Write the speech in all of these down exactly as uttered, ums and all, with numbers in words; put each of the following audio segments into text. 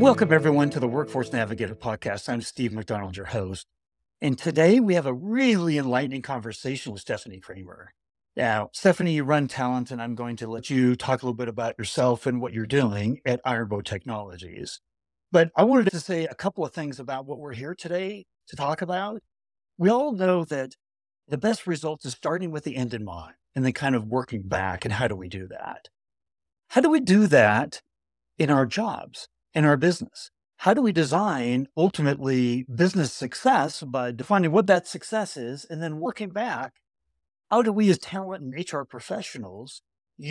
Welcome, everyone, to the Workforce Navigator podcast. I'm Steve McDonald, your host. And today we have a really enlightening conversation with Stephanie Kramer. Now, Stephanie, you run talent, and I'm going to let you talk a little bit about yourself and what you're doing at Ironbow Technologies. But I wanted to say a couple of things about what we're here today to talk about. We all know that the best results is starting with the end in mind and then kind of working back. And how do we do that? How do we do that in our jobs, in our business? How do we design ultimately business success by defining what that success is and then working back? How do we as talent and H R professionals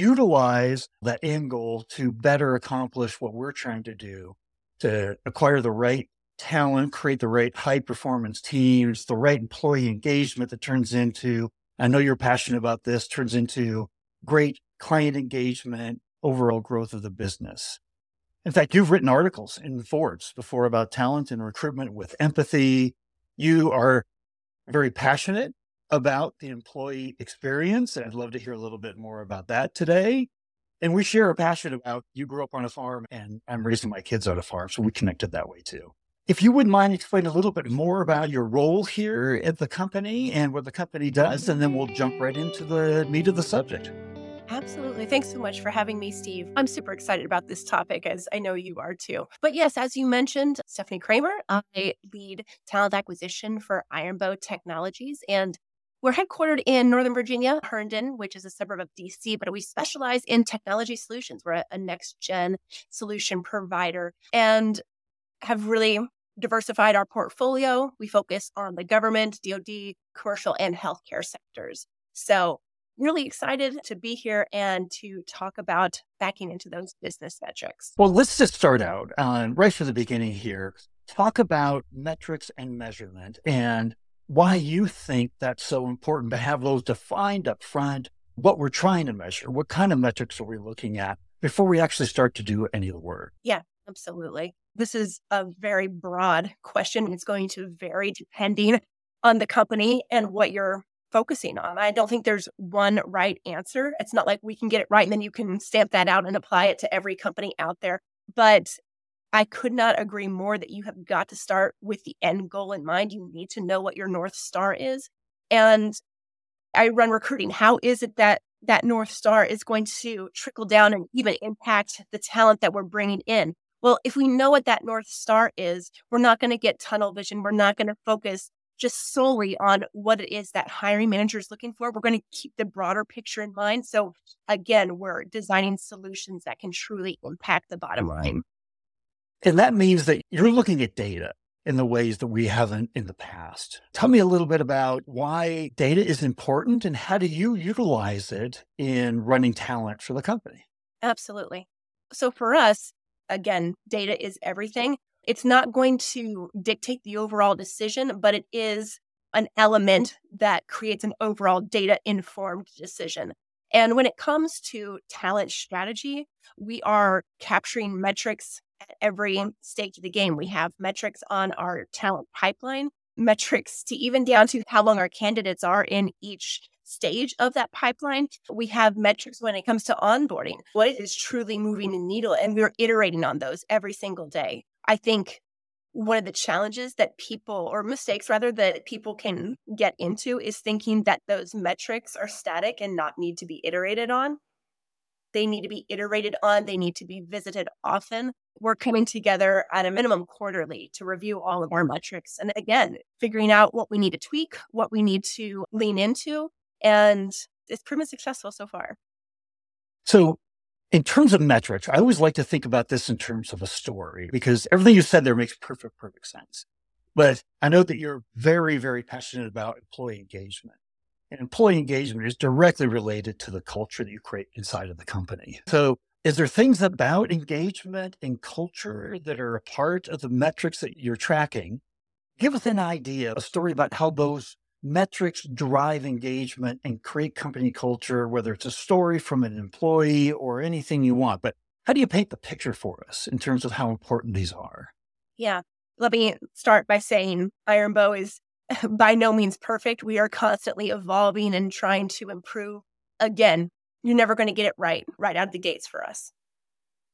utilize that end goal to better accomplish what we're trying to do, to acquire the right talent, create the right high performance teams, the right employee engagement that turns into, I know you're passionate about this, turns into great client engagement, overall growth of the business. In fact, you've written articles in Forbes before about talent and recruitment with empathy. You are very passionate about the employee experience, and I'd love to hear a little bit more about that today. And we share a passion about, you grew up on a farm and I'm raising my kids on a farm, so we connected that way too. If you wouldn't mind explaining a little bit more about your role here at the company and what the company does, and then we'll jump right into the meat of the subject. Absolutely. Thanks so much for having me, Steve. I'm super excited about this topic, as I know you are too. But yes, as you mentioned, Stephanie Kramer, I lead talent acquisition for Ironbow Technologies, and we're headquartered in Northern Virginia, Herndon, which is a suburb of D C, but we specialize in technology solutions. We're a, a next-gen solution provider and have really diversified our portfolio. We focus on the government, D O D, commercial, and healthcare sectors. So really excited to be here and to talk about backing into those business metrics. Well, let's just start out uh, right from the beginning here. Talk about metrics and measurement and why you think that's so important to have those defined up front, what we're trying to measure, what kind of metrics are we looking at before we actually start to do any of the work. Yeah, absolutely. This is a very broad question. It's going to vary depending on the company and what you're focusing on. I don't think there's one right answer. It's not like we can get it right and then you can stamp that out and apply it to every company out there. But I could not agree more that you have got to start with the end goal in mind. You need to know what your North Star is. And I run recruiting. How is it that that North Star is going to trickle down and even impact the talent that we're bringing in? Well, if we know what that North Star is, we're not going to get tunnel vision. We're not going to focus just solely on what it is that hiring manager is looking for. We're going to keep the broader picture in mind. So again, we're designing solutions that can truly impact the bottom line. And that means that you're looking at data in the ways that we haven't in the past. Tell me a little bit about why data is important and how do you utilize it in running talent for the company? Absolutely. So for us, again, data is everything. It's not going to dictate the overall decision, but it is an element that creates an overall data-informed decision. And when it comes to talent strategy, we are capturing metrics at every stage of the game. We have metrics on our talent pipeline, metrics to even down to how long our candidates are in each stage of that pipeline. We have metrics when it comes to onboarding, what is truly moving the needle, and we're iterating on those every single day. I think one of the challenges that people, or mistakes rather, that people can get into is thinking that those metrics are static and not need to be iterated on. They need to be iterated on. They need to be visited often. We're coming together at a minimum quarterly to review all of our metrics. And again, figuring out what we need to tweak, what we need to lean into. And it's proven successful so far. So in terms of metrics, I always like to think about this in terms of a story because everything you said there makes perfect, perfect sense. But I know that you're very, very passionate about employee engagement. And employee engagement is directly related to the culture that you create inside of the company. So is there things about engagement and culture that are a part of the metrics that you're tracking? Give us an idea, a story about how those metrics drive engagement and create company culture, whether it's a story from an employee or anything you want. But how do you paint the picture for us in terms of how important these are? Yeah. Let me start by saying Ironbow is by no means perfect. We are constantly evolving and trying to improve. Again, you're never going to get it right, right out of the gates for us.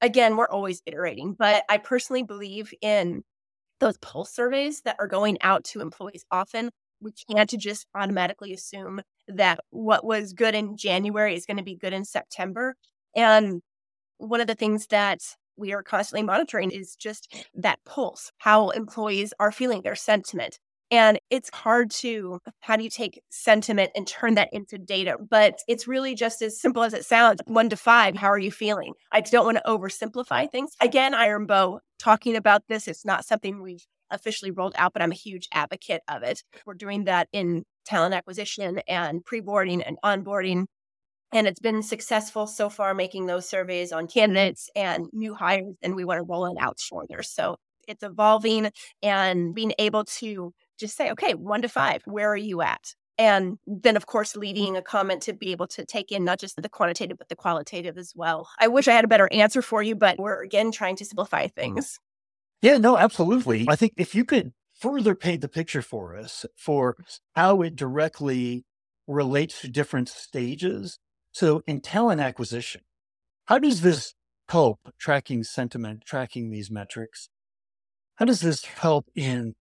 Again, we're always iterating, but I personally believe in those pulse surveys that are going out to employees often. We can't just automatically assume that what was good in January is going to be good in September. And one of the things that we are constantly monitoring is just that pulse, how employees are feeling, their sentiment. And it's hard to, how do you take sentiment and turn that into data? But it's really just as simple as it sounds. One to five, how are you feeling? I don't want to oversimplify things. Again, Ironbow, talking about this, it's not something we've officially rolled out, but I'm a huge advocate of it. We're doing that in talent acquisition and pre-boarding and onboarding. And it's been successful so far, making those surveys on candidates and new hires, and we want to roll it out further. So it's evolving and being able to just say, okay, one to five, where are you at? And then, of course, leading a comment to be able to take in not just the quantitative, but the qualitative as well. I wish I had a better answer for you, but we're, again, trying to simplify things. Yeah, no, absolutely. I think if you could further paint the picture for us for how it directly relates to different stages. So in talent acquisition, how does this help tracking sentiment, tracking these metrics? How does this help in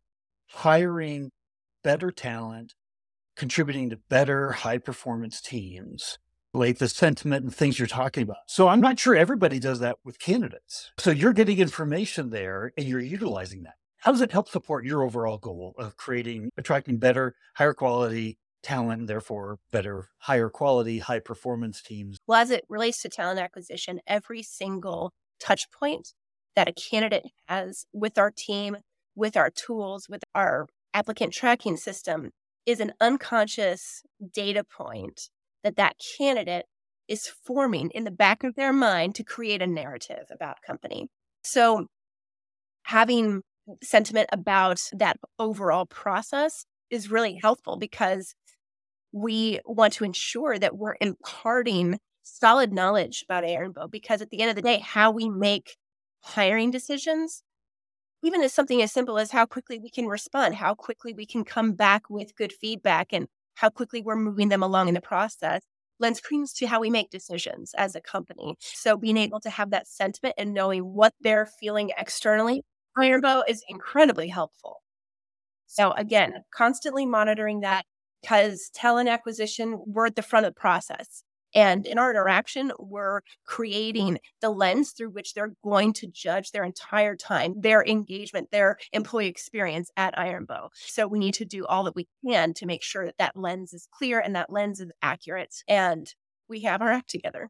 hiring better talent, contributing to better high performance teams, like the sentiment and things you're talking about? So I'm not sure everybody does that with candidates. So you're getting information there and you're utilizing that. How does it help support your overall goal of creating, attracting better, higher quality talent, and therefore better, higher quality, high performance teams? Well, as it relates to talent acquisition, every single touch point that a candidate has with our team, with our tools, with our applicant tracking system is an unconscious data point that that candidate is forming in the back of their mind to create a narrative about company. So having sentiment about that overall process is really helpful because we want to ensure that we're imparting solid knowledge about Ironbow, because at the end of the day, how we make hiring decisions, even as something as simple as how quickly we can respond, how quickly we can come back with good feedback, and how quickly we're moving them along in the process, lends credence to how we make decisions as a company. So being able to have that sentiment and knowing what they're feeling externally, Ironbow is incredibly helpful. So again, constantly monitoring that, because talent acquisition, we're at the front of the process. And in our interaction, we're creating the lens through which they're going to judge their entire time, their engagement, their employee experience at Ironbow. So we need to do all that we can to make sure that that lens is clear and that lens is accurate, and we have our act together.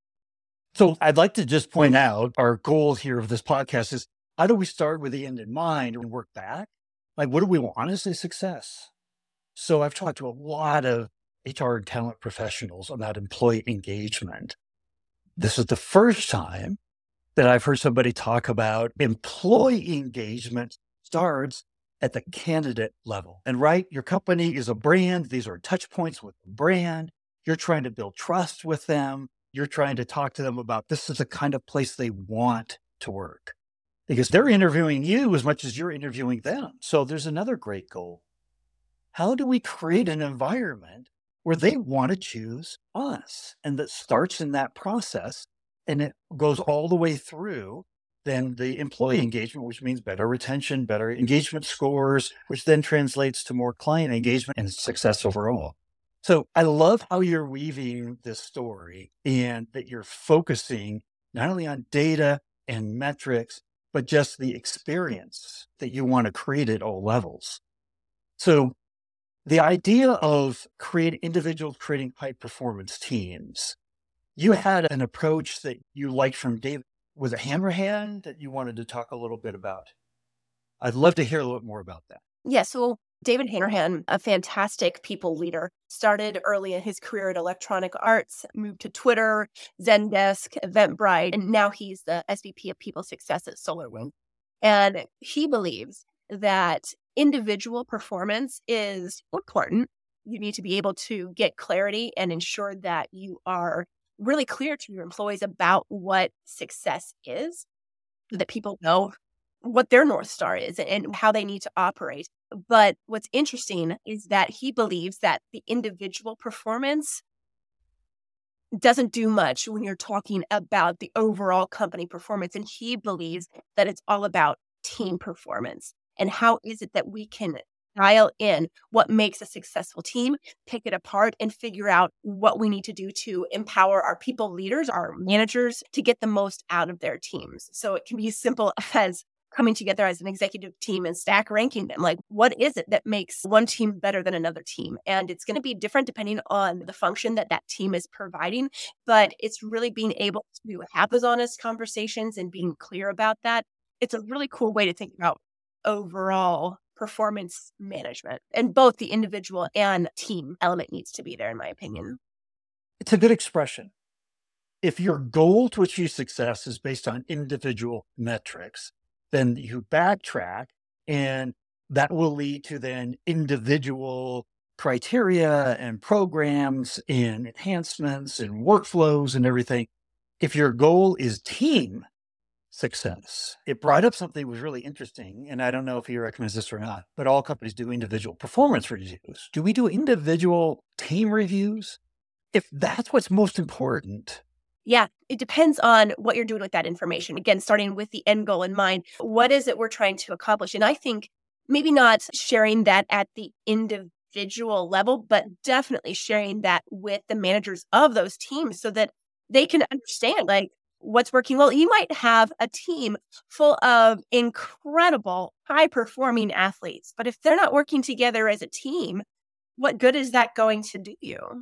So I'd like to just point out our goal here of this podcast is, how do we start with the end in mind and work back? Like, what do we want as a success? So I've talked to a lot of H R and talent professionals about employee engagement. This is the first time that I've heard somebody talk about employee engagement starts at the candidate level. And right, your company is a brand. These are touch points with the brand. You're trying to build trust with them. You're trying to talk to them about this is the kind of place they want to work, because they're interviewing you as much as you're interviewing them. So there's another great goal. How do we create an environment where they want to choose us? And that starts in that process, and it goes all the way through then the employee engagement, which means better retention, better engagement scores, which then translates to more client engagement and success overall. So I love how you're weaving this story and that you're focusing not only on data and metrics, but just the experience that you want to create at all levels. So the idea of create individuals creating high performance teams, you had an approach that you liked from David. Was it Hanrahan that you wanted to talk a little bit about? I'd love to hear a little bit more about that. Yeah, so David Hanrahan, a fantastic people leader, started early in his career at Electronic Arts, moved to Twitter, Zendesk, Eventbrite, and now he's the S V P of People Success at SolarWinds. And he believes that individual performance is important. You need to be able to get clarity and ensure that you are really clear to your employees about what success is, so that people know what their North Star is and how they need to operate. But what's interesting is that he believes that the individual performance doesn't do much when you're talking about the overall company performance. And he believes that it's all about team performance. And how is it that we can dial in what makes a successful team, pick it apart, and figure out what we need to do to empower our people leaders, our managers, to get the most out of their teams. So it can be as simple as coming together as an executive team and stack ranking them. Like, what is it that makes one team better than another team? And it's going to be different depending on the function that that team is providing. But it's really being able to have those honest conversations and being clear about that. It's a really cool way to think about overall performance management, and both the individual and team element needs to be there, in my opinion. It's a good expression. If your goal to achieve success is based on individual metrics, then you backtrack, and that will lead to then individual criteria and programs and enhancements and workflows and everything. If your goal is team success, it brought up something that was really interesting. And I don't know if he recommends this or not, but all companies do individual performance reviews. Do we do individual team reviews? If that's what's most important. Yeah, it depends on what you're doing with that information. Again, starting with the end goal in mind, what is it we're trying to accomplish? And I think maybe not sharing that at the individual level, but definitely sharing that with the managers of those teams so that they can understand, like, what's working well. You might have a team full of incredible, high-performing athletes, but if they're not working together as a team, what good is that going to do you?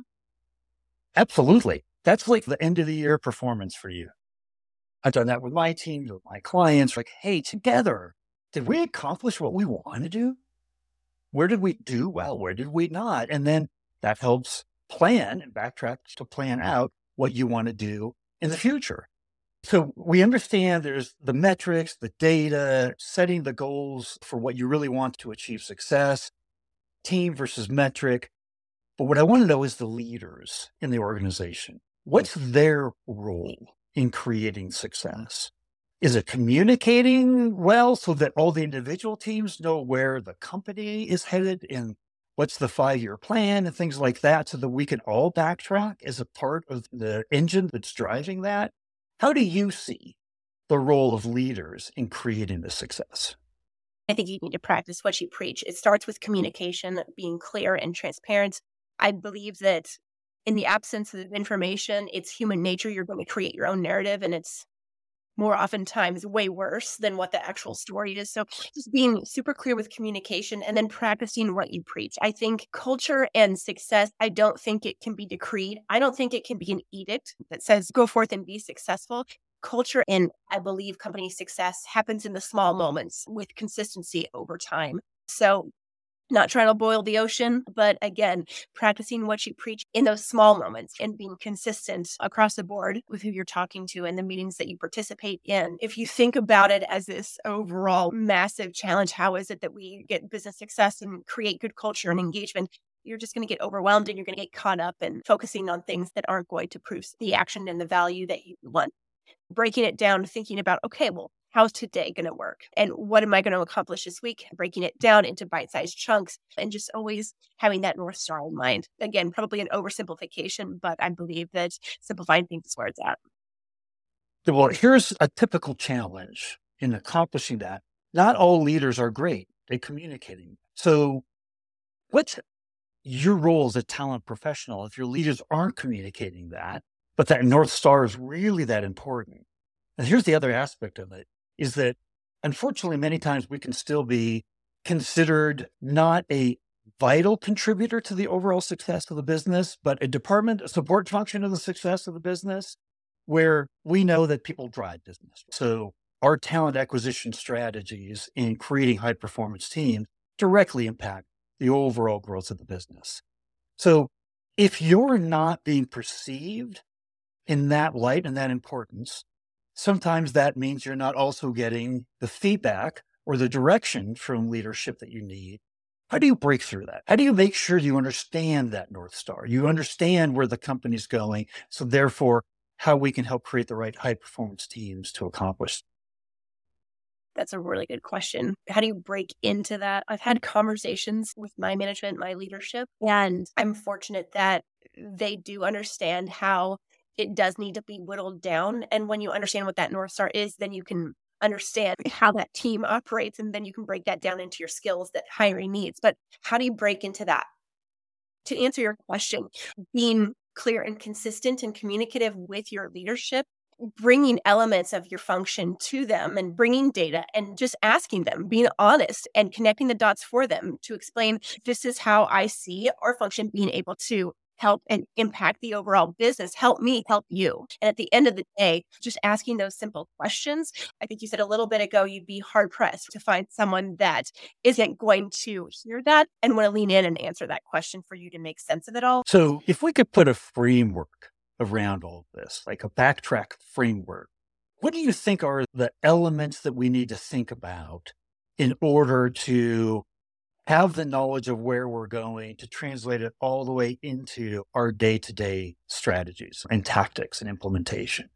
Absolutely. That's like the end of the year performance for you. I've done that with my team, with my clients. Like, hey, together, did we accomplish what we want to do? Where did we do well? Where did we not? And then that helps plan and backtrack to plan out what you want to do in the future. So we understand there's the metrics, the data, setting the goals for what you really want to achieve success, team versus metric. But what I want to know is the leaders in the organization. What's their role in creating success? Is it communicating well so that all the individual teams know where the company is headed and what's the five-year plan and things like that so that we can all backtrack as a part of the engine that's driving that? How do you see the role of leaders in creating the success? I think you need to practice what you preach. It starts with communication, being clear and transparent. I believe that in the absence of information, it's human nature. You're going to create your own narrative, and it's more oftentimes way worse than what the actual story is. So just being super clear with communication and then practicing what you preach. I think culture and success, I don't think it can be decreed. I don't think it can be an edict that says go forth and be successful. Culture and I believe company success happens in the small moments with consistency over time. So not trying to boil the ocean, but again, practicing what you preach in those small moments and being consistent across the board with who you're talking to and the meetings that you participate in. If you think about it as this overall massive challenge, how is it that we get business success and create good culture and engagement? You're just going to get overwhelmed and you're going to get caught up in focusing on things that aren't going to prove the action and the value that you want. Breaking it down, thinking about, okay, well, how's today going to work? And what am I going to accomplish this week? Breaking it down into bite-sized chunks and just always having that North Star in mind. Again, probably an oversimplification, but I believe that simplifying things is where it's at. Well, here's a typical challenge in accomplishing that. Not all leaders are great at communicating. So what's your role as a talent professional if your leaders aren't communicating that, but that North Star is really that important? And here's the other aspect of it, is that unfortunately, many times we can still be considered not a vital contributor to the overall success of the business, but a department, a support function of the success of the business, where we know that people drive business. So our talent acquisition strategies in creating high performance teams directly impact the overall growth of the business. So if you're not being perceived in that light and that importance, sometimes that means you're not also getting the feedback or the direction from leadership that you need. How do you break through that? How do you make sure you understand that North Star? You understand where the company's going, so therefore how we can help create the right high performance teams to accomplish. That's a really good question. How do you break into that? I've had conversations with my management, my leadership, and I'm fortunate that they do understand how it does need to be whittled down. And when you understand what that North Star is, then you can understand how that team operates, and then you can break that down into your skills that hiring needs. But how do you break into that? To answer your question, being clear and consistent and communicative with your leadership, bringing elements of your function to them and bringing data and just asking them, being honest and connecting the dots for them to explain, this is how I see our function being able to help and impact the overall business. Help me help you. And at the end of the day, just asking those simple questions. I think you said a little bit ago, you'd be hard pressed to find someone that isn't going to hear that and want to lean in and answer that question for you to make sense of it all. So if we could put a framework around all of this, like a backtrack framework, what do you think are the elements that we need to think about in order to have the knowledge of where we're going to translate it all the way into our day-to-day strategies and tactics and implementation?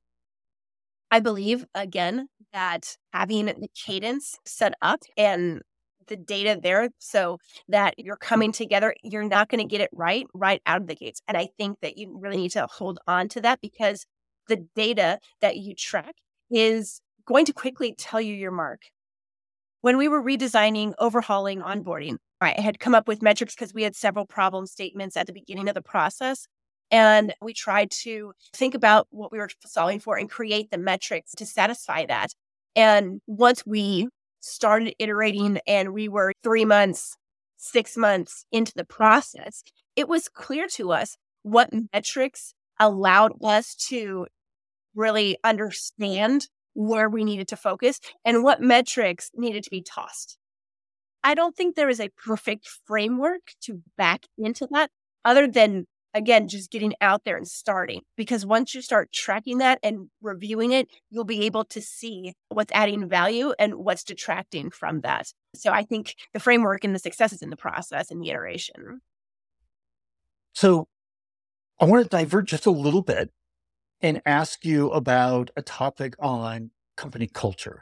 I believe, again, that having the cadence set up and the data there so that you're coming together, you're not going to get it right, right out of the gates. And I think that you really need to hold on to that, because the data that you track is going to quickly tell you your mark. When we were redesigning, overhauling, onboarding, I had come up with metrics because we had several problem statements at the beginning of the process. And we tried to think about what we were solving for and create the metrics to satisfy that. And once we started iterating and we were three months, six months into the process, it was clear to us what metrics allowed us to really understand where we needed to focus and what metrics needed to be tossed. I don't think there is a perfect framework to back into that, other than, again, just getting out there and starting. Because once you start tracking that and reviewing it, you'll be able to see what's adding value and what's detracting from that. So I think the framework and the success is in the process and the iteration. So I want to divert just a little bit and ask you about a topic on company culture.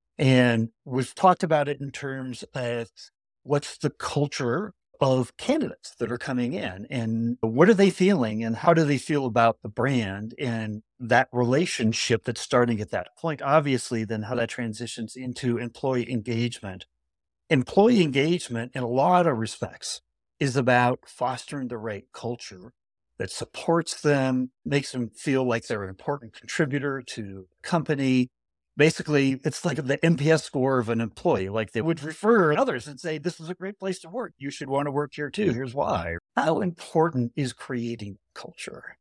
And we've talked about it in terms of what's the culture of candidates that are coming in, and what are they feeling, and how do they feel about the brand and that relationship that's starting at that point. Obviously, then how that transitions into employee engagement. Employee engagement, in a lot of respects, is about fostering the right culture that supports them, makes them feel like they're an important contributor to the company. Basically, it's like the N P S score of an employee. Like, they would refer others and say, this is a great place to work. You should want to work here too. Here's why. How important is creating culture?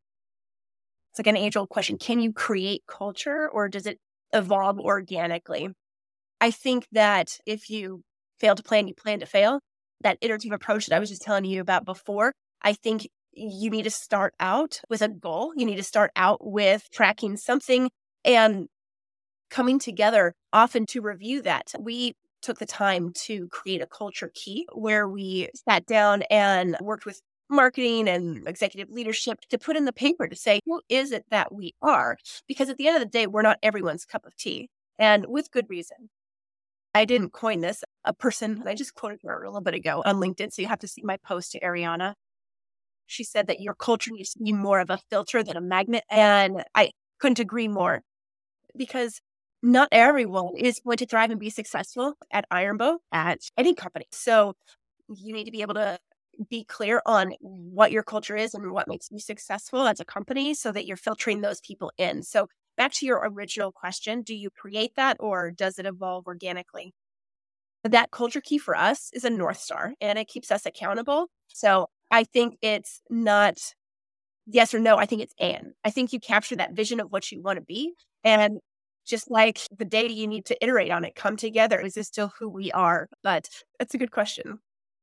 It's like an age-old question. Can you create culture, or does it evolve organically? I think that if you fail to plan, you plan to fail. That iterative approach that I was just telling you about before, I think you need to start out with a goal. You need to start out with tracking something and coming together often to review that. We took the time to create a culture key where we sat down and worked with marketing and executive leadership to put in the paper to say, who is it that we are? Because at the end of the day, we're not everyone's cup of tea, and with good reason. I didn't coin this. A person, I just quoted her a little bit ago on LinkedIn, so you have to see my post to Ariana. She said that your culture needs to be more of a filter than a magnet. And I couldn't agree more, because not everyone is going to thrive and be successful at Ironbow, at any company. So you need to be able to be clear on what your culture is and what makes you successful as a company so that you're filtering those people in. So back to your original question, do you create that or does it evolve organically? That culture key for us is a North Star, and it keeps us accountable. So I think it's not yes or no. I think it's and. I think you capture that vision of what you want to be. And just like the data, you need to iterate on it, come together. Is this still who we are? But that's a good question.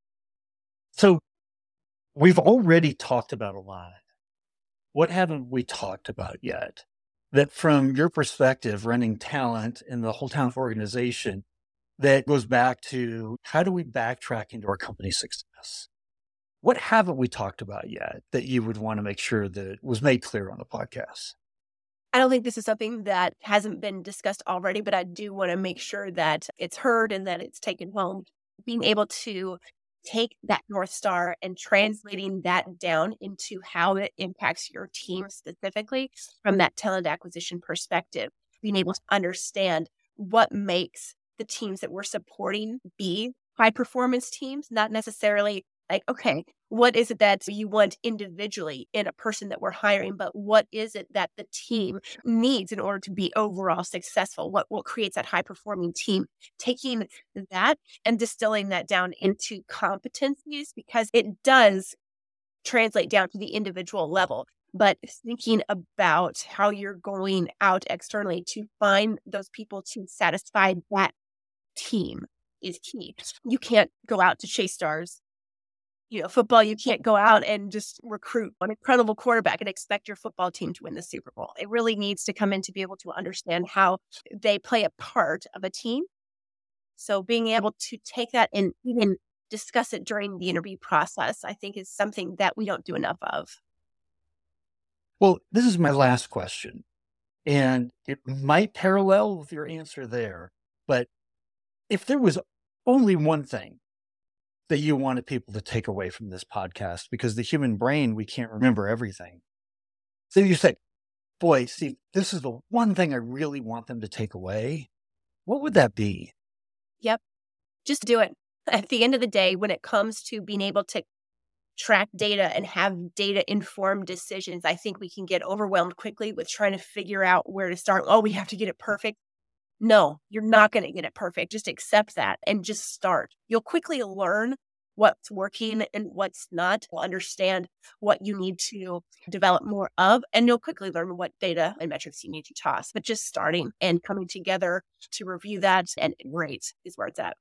So we've already talked about a lot. What haven't we talked about yet? That from your perspective, running talent in the whole talent organization, that goes back to how do we backtrack into our company success? What haven't we talked about yet that you would want to make sure that was made clear on the podcast? I don't think this is something that hasn't been discussed already, but I do want to make sure that it's heard and that it's taken home. Being able to take that North Star and translating that down into how it impacts your team specifically from that talent acquisition perspective, being able to understand what makes the teams that we're supporting be high performance teams, not necessarily like, okay, what is it that you want individually in a person that we're hiring, but what is it that the team needs in order to be overall successful? What, what creates that high performing team? Taking that and distilling that down into competencies, because it does translate down to the individual level. But thinking about how you're going out externally to find those people to satisfy that team is key. You can't go out to chase stars. You know, football, you can't go out and just recruit an incredible quarterback and expect your football team to win the Super Bowl. It really needs to come in to be able to understand how they play a part of a team. So being able to take that and even discuss it during the interview process, I think is something that we don't do enough of. Well, this is my last question, and it might parallel with your answer there, but if there was only one thing that you wanted people to take away from this podcast, because the human brain, we can't remember everything. So you said, boy, Steve, this is the one thing I really want them to take away. What would that be? Yep. Just do it. At the end of the day, when it comes to being able to track data and have data informed decisions, I think we can get overwhelmed quickly with trying to figure out where to start. Oh, we have to get it perfect. No, you're not going to get it perfect. Just accept that and just start. You'll quickly learn what's working and what's not. You'll understand what you need to develop more of, and you'll quickly learn what data and metrics you need to toss. But just starting and coming together to review that and rate is where it's at.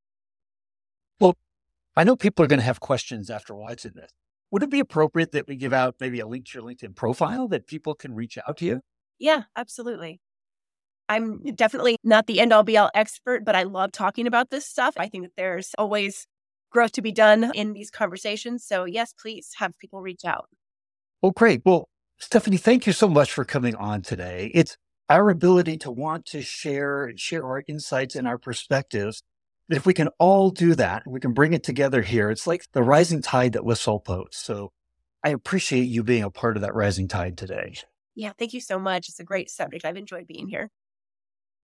Well, I know people are going to have questions after watching this. Would it be appropriate that we give out maybe a link to your LinkedIn profile that people can reach out to you? Yeah, absolutely. I'm definitely not the end all be all expert, but I love talking about this stuff. I think that there's always growth to be done in these conversations. So yes, please have people reach out. Well, great. Well, Stephanie, thank you so much for coming on today. It's our ability to want to share and share our insights and our perspectives. That if we can all do that, we can bring it together here. It's like the rising tide that lifts all boats. So I appreciate you being a part of that rising tide today. Yeah, thank you so much. It's a great subject. I've enjoyed being here.